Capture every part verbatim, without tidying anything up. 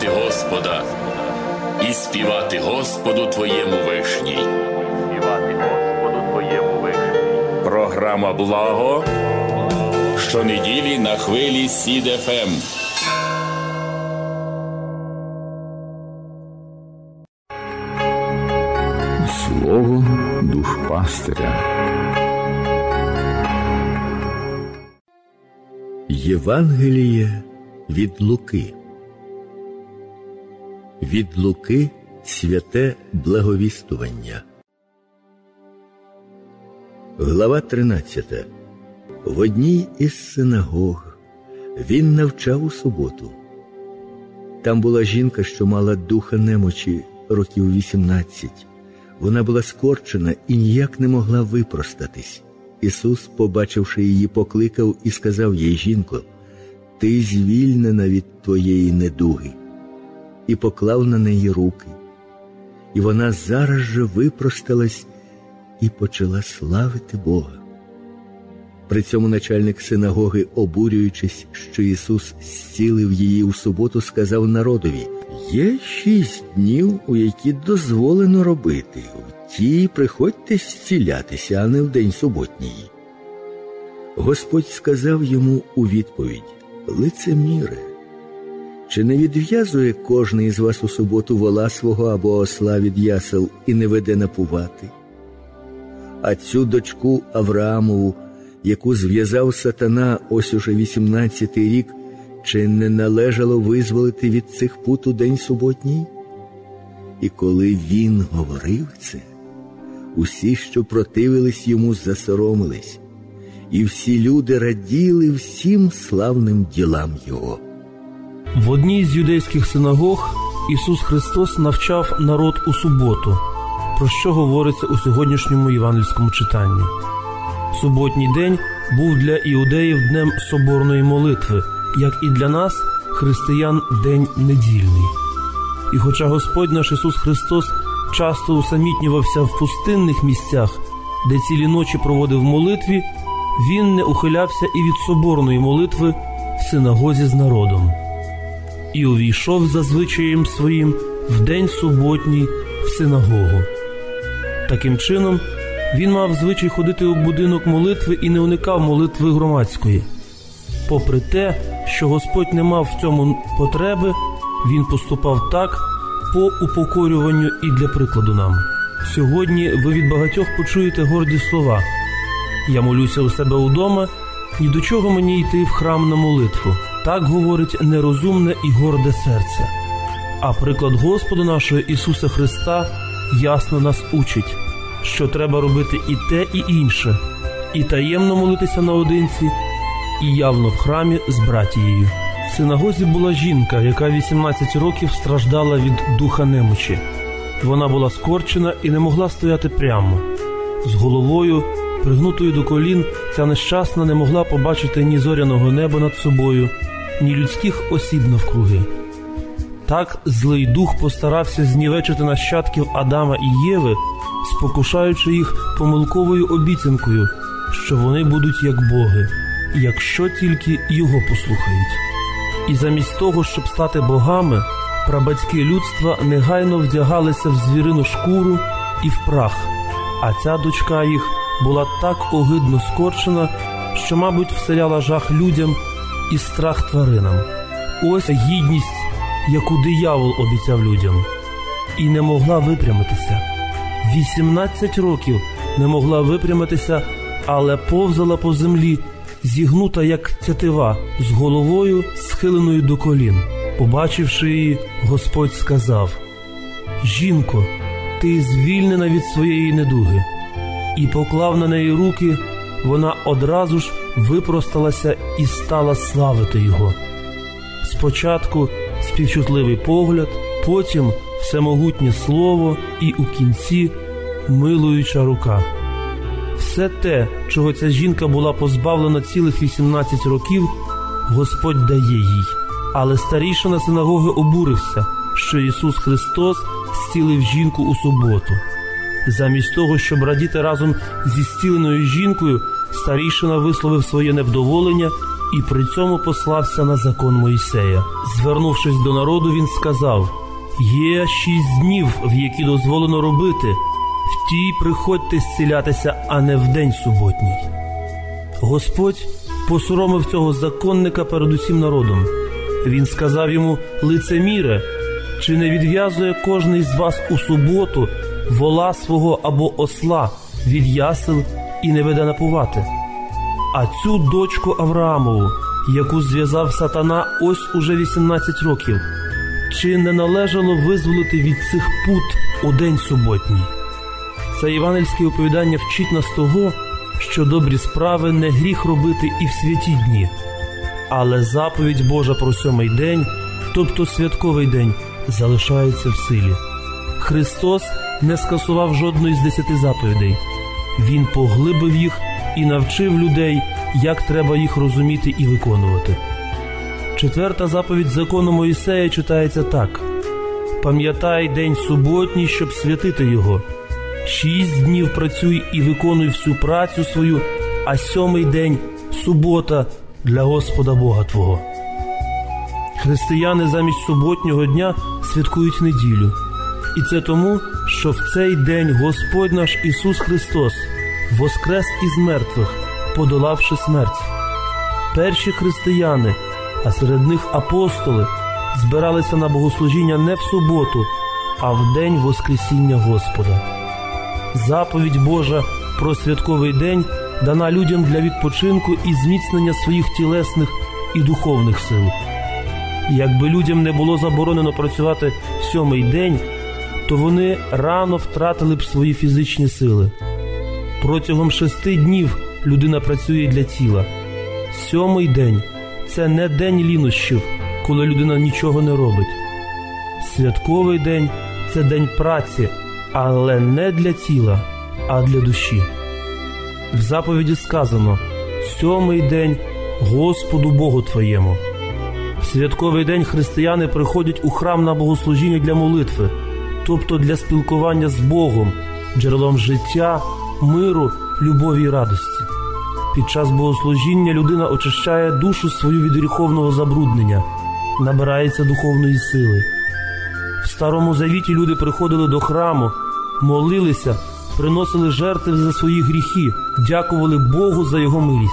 славити Господа і співати Господу Твоєму вишній. Співати Господу Твоєму вишній. Програма «Благо» щонеділі на хвилі Сід еф ем. Слово душпастиря. Євангеліє від Луки. Від Луки святе благовістування. Глава тринадцята. В одній із синагог він навчав у суботу. Там була жінка, що мала духа немочі років вісімнадцять. Вона була скорчена і ніяк не могла випростатись. Ісус, побачивши її, покликав і сказав їй: «Жінко, ти звільнена від твоєї недуги». І поклав на неї руки. І вона зараз же випросталась і почала славити Бога. При цьому начальник синагоги, обурюючись, що Ісус зцілив її у суботу, сказав народові: «Є шість днів, у які дозволено робити. В ті приходьте зцілятися, а не в день суботній». Господь сказав йому у відповідь: «Лицеміре, чи не відв'язує кожний із вас у суботу вола свого або осла від ясел і не веде напувати? А цю дочку Авраамову, яку зв'язав сатана ось уже вісімнадцятий рік, чи не належало визволити від цих пут у день суботній?» І коли він говорив це, усі, що противились йому, засоромились, і всі люди раділи всім славним ділам його. В одній з юдейських синагог Ісус Христос навчав народ у суботу, про що говориться у сьогоднішньому євангельському читанні. Суботній день був для іудеїв днем соборної молитви, як і для нас, християн, день недільний. І хоча Господь наш Ісус Христос часто усамітнювався в пустинних місцях, де цілі ночі проводив молитві, Він не ухилявся і від соборної молитви в синагозі з народом. І увійшов за звичаєм своїм в день суботній в синагогу. Таким чином, він мав звичай ходити у будинок молитви і не уникав молитви громадської. Попри те, що Господь не мав в цьому потреби, він поступав так по упокорюванню і для прикладу нам. Сьогодні ви від багатьох почуєте горді слова: «Я молюся у себе удома, ні до чого мені йти в храм на молитву». Так говорить нерозумне і горде серце. А приклад Господа нашого Ісуса Христа ясно нас учить, що треба робити і те, і інше, і таємно молитися наодинці, і явно в храмі з братією. В синагозі була жінка, яка вісімнадцять років страждала від духа немочі. Вона була скорчена і не могла стояти прямо. З головою, пригнутою до колін, ця нещасна не могла побачити ні зоряного неба над собою, ні людських осіб навкруги. Так злий дух постарався знівечити нащадків Адама і Єви, спокушаючи їх помилковою обіцянкою, що вони будуть як боги, якщо тільки його послухають. І замість того, щоб стати богами, прабатьки людства негайно вдягалися в звірину шкуру і в прах, а ця дочка їх була так огидно скорчена, що, мабуть, вселяла жах людям і страх тваринам. Ось гідність, яку диявол обіцяв людям. І не могла випрямитися. вісімнадцять років не могла випрямитися, але повзала по землі, зігнута як тятива, з головою схиленою до колін. Побачивши її, Господь сказав: «Жінко, ти звільнена від своєї недуги». І поклав на неї руки, вона одразу ж випросталася і стала славити його. Спочатку співчутливий погляд, потім всемогутнє слово і у кінці милуюча рука. Все те, чого ця жінка була позбавлена цілих вісімнадцять років, Господь дає їй. Але старійшина синагоги обурився, що Ісус Христос зцілив жінку у суботу. Замість того, щоб радіти разом зі зціленою жінкою, старійшина висловив своє невдоволення і при цьому послався на закон Мойсея. Звернувшись до народу, він сказав: «Є шість днів, в які дозволено робити, в ті приходьте зцілятися, а не в день суботній». Господь посоромив цього законника перед усім народом. Він сказав йому: «Лицеміре, чи не відв'язує кожний з вас у суботу вола свого або осла від ясел і не веде напувати? А цю дочку Авраамову, яку зв'язав сатана ось уже вісімнадцять років, чи не належало визволити від цих пут у день суботній?» Це євангельське оповідання вчить нас того, що добрі справи не гріх робити і в святі дні. Але заповідь Божа про сьомий день, тобто святковий день, залишається в силі. Христос не скасував жодної з десяти заповідей. Він поглибив їх і навчив людей, як треба їх розуміти і виконувати. Четверта заповідь закону Мойсея читається так: «Пам'ятай день суботній, щоб святити його. Шість днів працюй і виконуй всю працю свою, а сьомий день – субота для Господа Бога твого». Християни замість суботнього дня святкують неділю. І це тому, що в цей день Господь наш Ісус Христос воскрес із мертвих, подолавши смерть. Перші християни, а серед них апостоли, збиралися на богослужіння не в суботу, а в день Воскресіння Господа. Заповідь Божа про святковий день дана людям для відпочинку і зміцнення своїх тілесних і духовних сил. Якби людям не було заборонено працювати в сьомий день, то вони рано втратили б свої фізичні сили. Протягом шести днів людина працює для тіла. Сьомий день – це не день лінощів, коли людина нічого не робить. Святковий день – це день праці, але не для тіла, а для душі. В заповіді сказано: «Сьомий день Господу Богу твоєму». В святковий день християни приходять у храм на богослужіння для молитви, тобто для спілкування з Богом, джерелом життя, миру, любові і радості. Під час богослужіння людина очищає душу свою від гріховного забруднення, набирається духовної сили. В Старому Завіті люди приходили до храму, молилися, приносили жертви за свої гріхи, дякували Богу за Його милість.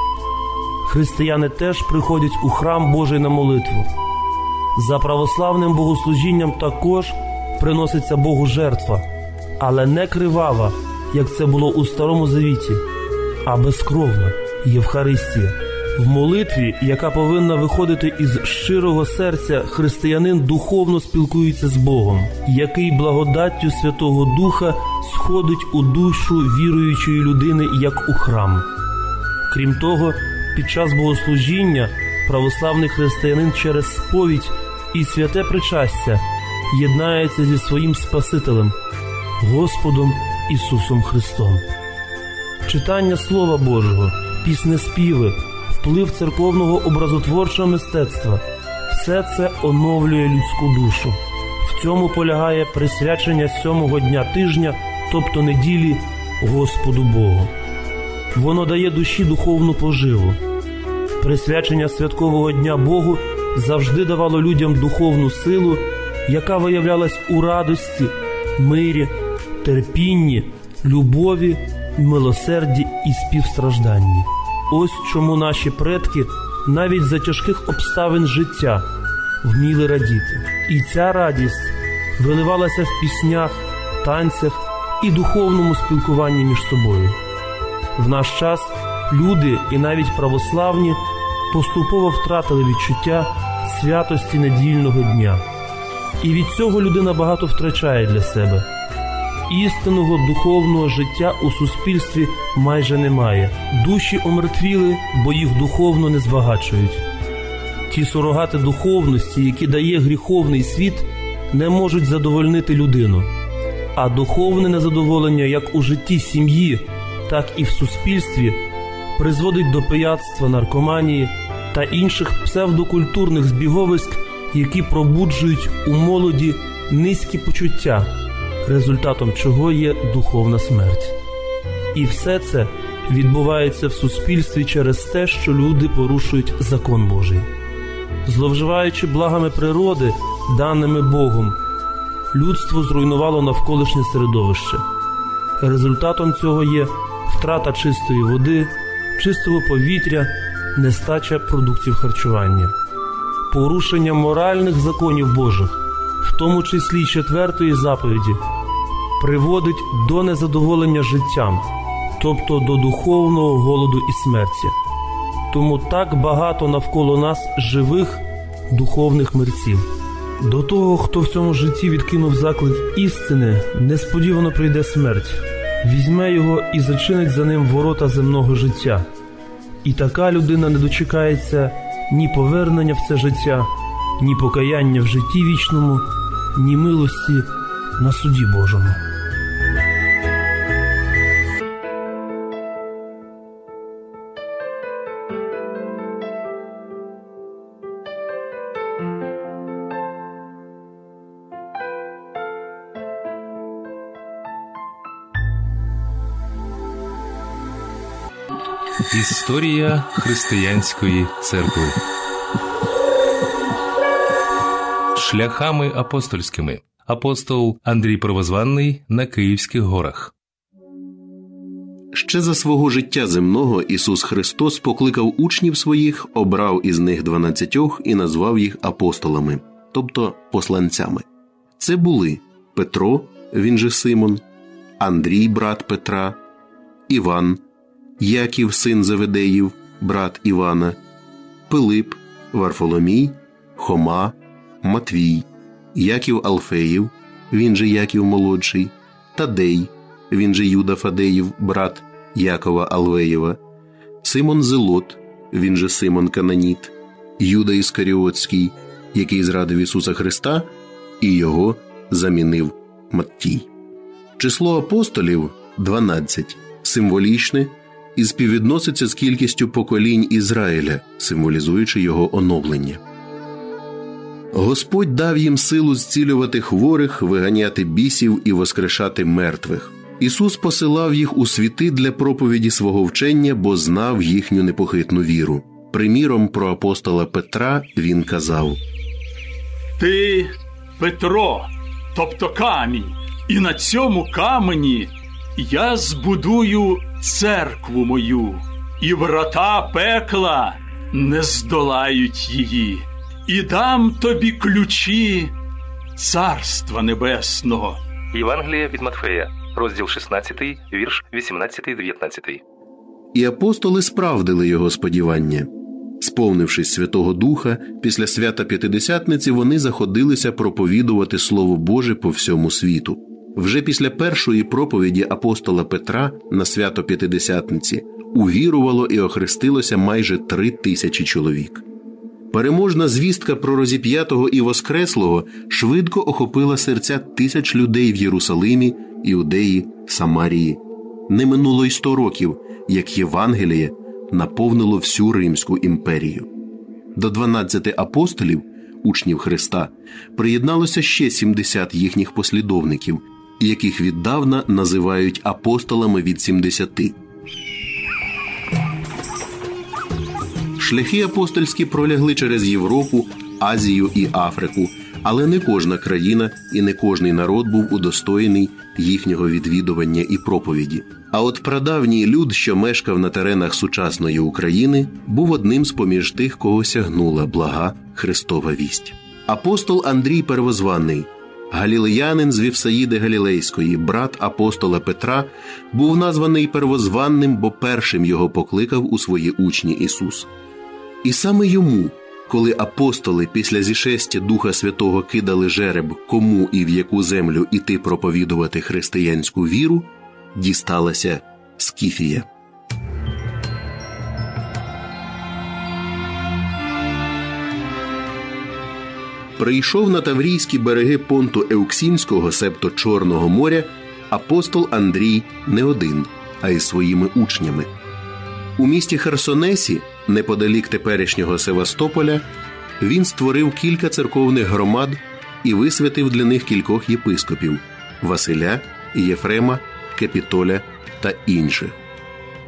Християни теж приходять у храм Божий на молитву. За православним богослужінням також приноситься Богу жертва, але не кривава, як це було у Старому Завіті, а безкровна – Євхаристія. В молитві, яка повинна виходити із щирого серця, християнин духовно спілкується з Богом, який благодаттю Святого Духа сходить у душу віруючої людини, як у храм. Крім того, під час богослужіння православний християнин через сповідь і святе причастя єднається зі своїм Спасителем, Господом Ісусом Христом. Читання Слова Божого, піснеспіви, вплив церковного образотворчого мистецтва – все це оновлює людську душу. В цьому полягає присвячення сьомого дня тижня, тобто неділі, Господу Богу. Воно дає душі духовну поживу. Присвячення святкового дня Богу завжди давало людям духовну силу, яка виявлялась у радості, мирі, терпінні, любові, милосерді і співстражданні. Ось чому наші предки навіть за тяжких обставин життя вміли радіти. І ця радість виливалася в піснях, танцях і духовному спілкуванні між собою. В наш час люди, і навіть православні, поступово втратили відчуття святості недільного дня. І від цього людина багато втрачає для себе. Істинного духовного життя у суспільстві майже немає. Душі омертвіли, бо їх духовно не збагачують. Ті сурогати духовності, які дає гріховний світ, не можуть задовольнити людину. А духовне незадоволення як у житті сім'ї, так і в суспільстві призводить до пияцтва, наркоманії та інших псевдокультурних збіговиськ, які пробуджують у молоді низькі почуття, результатом чого є духовна смерть. І все це відбувається в суспільстві через те, що люди порушують закон Божий. Зловживаючи благами природи, даними Богом, людство зруйнувало навколишнє середовище. Результатом цього є втрата чистої води, чистого повітря, нестача продуктів харчування. Порушення моральних законів Божих, в тому числі четвертої заповіді, приводить до незадоволення життям, тобто до духовного голоду і смерті. Тому так багато навколо нас живих духовних мерців. До того, хто в цьому житті відкинув заклик істини, несподівано прийде смерть, візьме його і зачинить за ним ворота земного життя. І така людина не дочекається ні повернення в це життя, ні покаяння в житті вічному, ні милості на суді Божому. Історія християнської церкви. Шляхами апостольськими. Апостол Андрій Первозванний на Київських горах. Ще за свого життя земного Ісус Христос покликав учнів своїх, обрав із них дванадцятьох і назвав їх апостолами, тобто посланцями. Це були Петро, він же Симон, Андрій, брат Петра, Іван, Яків, син Заведеїв, брат Івана, Пилип, Варфоломій, Хома, Матвій, Яків Алфеїв, він же Яків молодший, Тадей, він же Юда Фадеїв, брат Якова Алвеєва, Симон Зелот, він же Симон Кананіт, Юда Іскаріотський, який зрадив Ісуса Христа, і його замінив Маттій. Число апостолів – дванадцять, символічне, і співвідноситься з кількістю поколінь Ізраїля, символізуючи його оновлення. Господь дав їм силу зцілювати хворих, виганяти бісів і воскрешати мертвих. Ісус посилав їх у світи для проповіді свого вчення, бо знав їхню непохитну віру. Приміром про апостола Петра він казав: «Ти Петро, тобто камінь, і на цьому камені я збудую церкву мою, і врата пекла не здолають її, і дам тобі ключі Царства Небесного». Євангелія від Матфея, розділ шістнадцятий, вірш вісімнадцятий-дев'ятнадцятий. І апостоли справдили його сподівання. Сповнившись Святого Духа, після свята П'ятидесятниці вони заходилися проповідувати Слово Боже по всьому світу. Вже після першої проповіді апостола Петра на свято П'ятидесятниці увірувало і охрестилося майже три тисячі чоловік. Переможна звістка про розіп'ятого і воскреслого швидко охопила серця тисяч людей в Єрусалимі, Іудеї, Самарії. Не минуло й сто років, як Євангеліє наповнило всю Римську імперію. До дванадцяти апостолів, учнів Христа, приєдналося ще сімдесят їхніх послідовників, яких віддавна називають апостолами від сімдесяти. Шляхи апостольські пролягли через Європу, Азію і Африку, але не кожна країна і не кожний народ був удостоєний їхнього відвідування і проповіді. А от прадавній люд, що мешкав на теренах сучасної України, був одним з поміж тих, кого сягнула блага Христова вість. Апостол Андрій Первозванний, галілеянин з Вівсаїди Галілейської, брат апостола Петра, був названий Первозванним, бо першим його покликав у свої учні Ісус. І саме йому, коли апостоли після зішестя Духа Святого кидали жереб, кому і в яку землю іти проповідувати християнську віру, дісталася Скіфія. Прийшов на Таврійські береги понту Еуксінського, себто Чорного моря, апостол Андрій не один, а й своїми учнями. У місті Херсонесі, неподалік теперішнього Севастополя, він створив кілька церковних громад і висвятив для них кількох єпископів – Василя, Єфрема, Капітоля та інших.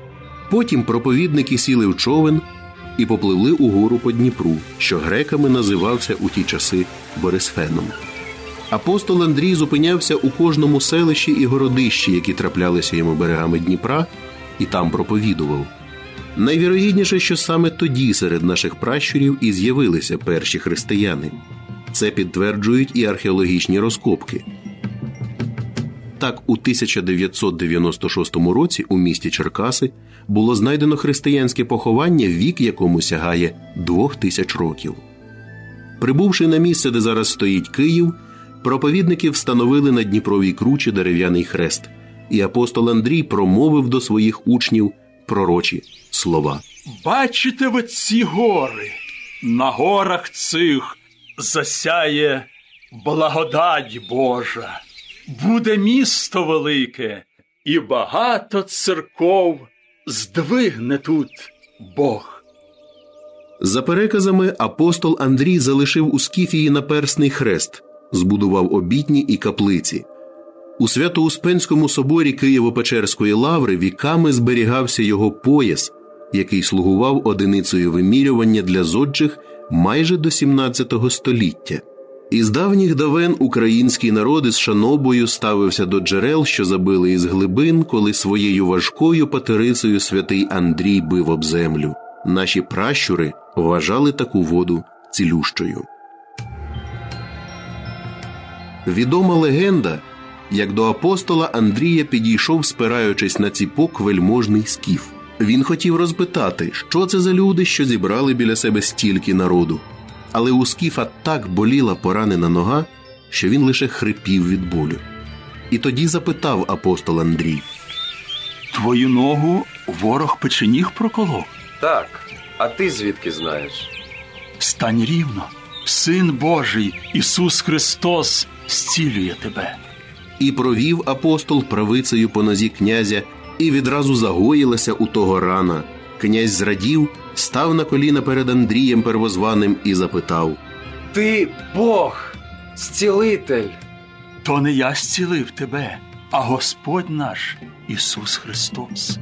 Потім проповідники сіли в човен і попливли угору по Дніпру, що греками називався у ті часи Борисфеном. Апостол Андрій зупинявся у кожному селищі і городищі, які траплялися йому берегами Дніпра, і там проповідував. Найвірогідніше, що саме тоді серед наших пращурів і з'явилися перші християни. Це підтверджують і археологічні розкопки. Так, у тисяча дев'ятсот дев'яносто шостому році у місті Черкаси було знайдено християнське поховання, вік якому сягає двох тисяч років. Прибувши на місце, де зараз стоїть Київ, проповідники встановили на Дніпровій кручі дерев'яний хрест, і апостол Андрій промовив до своїх учнів пророчі слова. «Бачите ви ці гори? На горах цих засяє благодать Божа. Буде місто велике, і багато церков здвигне тут Бог». За переказами, апостол Андрій залишив у Скіфії наперсний хрест, збудував обітні і каплиці. У Свято-Успенському соборі Києво-Печерської лаври віками зберігався його пояс, який слугував одиницею вимірювання для зодчих майже до сімнадцятого століття. Із давніх давен український народ із шанобою ставився до джерел, що забили із глибин, коли своєю важкою патерицею святий Андрій бив об землю. Наші пращури вважали таку воду цілющою. Відома легенда, як до апостола Андрія підійшов, спираючись на ціпок, вельможний скіф. Він хотів розпитати, що це за люди, що зібрали біля себе стільки народу. Але у скіфа так боліла поранена нога, що він лише хрипів від болю. І тоді запитав апостол Андрій: «Твою ногу ворог печеніг проколов?» «Так, а ти звідки знаєш?» «Стань рівно, Син Божий, Ісус Христос, зцілює тебе». І провів апостол правицею по нозі князя, і відразу загоїлася у того рана. Князь зрадів, став на коліна перед Андрієм Первозваним і запитав: «Ти Бог, зцілитель!» «То не я зцілив тебе, а Господь наш Ісус Христос».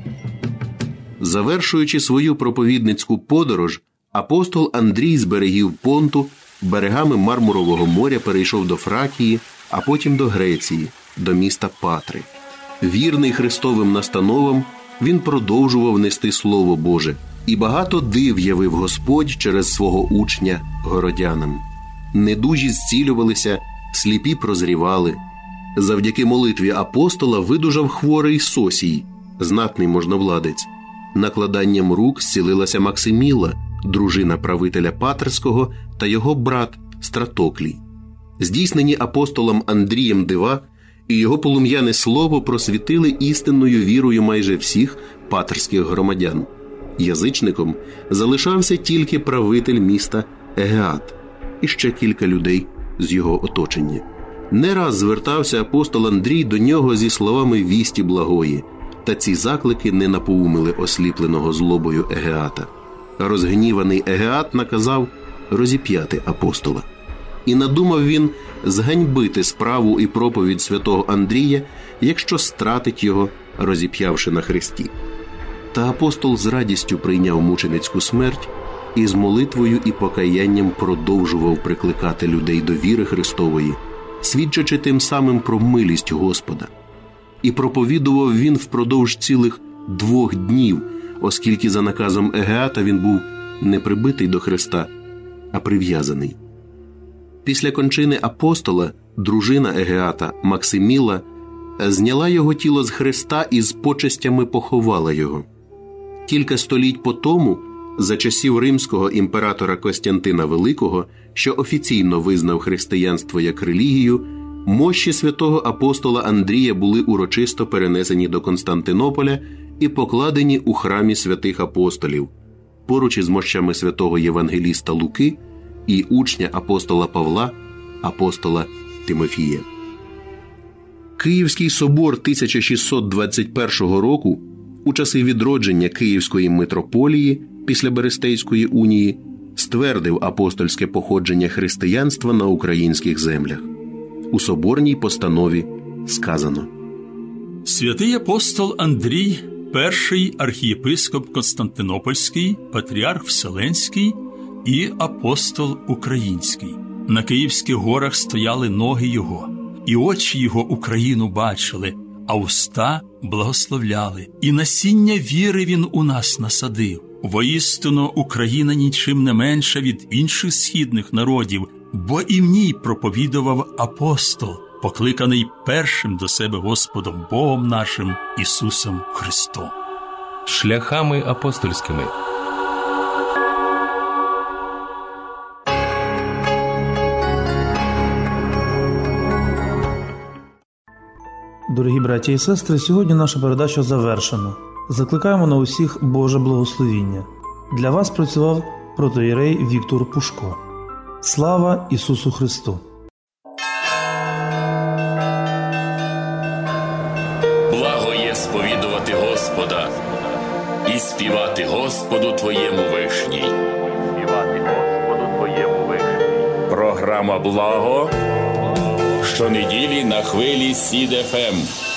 Завершуючи свою проповідницьку подорож, апостол Андрій з берегів Понту берегами Мармурового моря перейшов до Фракії, а потім до Греції, до міста Патри. Вірний Христовим настановам, він продовжував нести Слово Боже, і багато див явив Господь через свого учня городянам. Недужі зцілювалися, сліпі прозрівали. Завдяки молитві апостола видужав хворий Сосій, знатний можновладець. Накладанням рук зцілилася Максиміла, дружина правителя Патерського, та його брат Стратоклій. Здійснені апостолом Андрієм дива і його полум'яне слово просвітили істинною вірою майже всіх патерських громадян. Язичником залишався тільки правитель міста Егеат і ще кілька людей з його оточення. Не раз звертався апостол Андрій до нього зі словами вісті благої, та ці заклики не напоумили осліпленого злобою Егеата. Розгніваний Егеат наказав розіп'яти апостола. І надумав він зганьбити справу і проповідь святого Андрія, якщо стратить його, розіп'явши на хресті. Та апостол з радістю прийняв мученицьку смерть і з молитвою і покаянням продовжував прикликати людей до віри Христової, свідчачи тим самим про милість Господа. І проповідував він впродовж цілих двох днів, оскільки за наказом Егеата він був не прибитий до хреста, а прив'язаний. Після кончини апостола дружина Егеата Максиміла зняла його тіло з хреста і з почестями поховала його. Кілька століть по тому, за часів римського імператора Костянтина Великого, що офіційно визнав християнство як релігію, мощі святого апостола Андрія були урочисто перенесені до Константинополя і покладені у храмі святих апостолів, поруч із мощами святого євангеліста Луки і учня апостола Павла, апостола Тимофія. Київський собор тисяча шістсот двадцять першого року, у часи відродження Київської митрополії після Берестейської унії, ствердив апостольське походження християнства на українських землях. У соборній постанові сказано: «Святий апостол Андрій перший архієпископ Константинопольський, патріарх Вселенський і апостол український. На Київських горах стояли ноги його, і очі його Україну бачили, а уста благословляли. І насіння віри він у нас насадив. Воістину, Україна нічим не менша від інших східних народів, бо і в ній проповідував апостол, покликаний першим до себе Господом Богом нашим Ісусом Христом. Шляхами апостольськими. Дорогі браті і сестри, сьогодні наша передача завершена. Закликаємо на усіх Боже благословіння. Для вас працював протоієрей Віктор Пушко. Слава Ісусу Христу! Благо є сповідувати Господа і співати Господу Твоєму вишній. Співати Господу Твоєму вишній. Програма «Благо» щонеділі на хвилі СІД еф ем.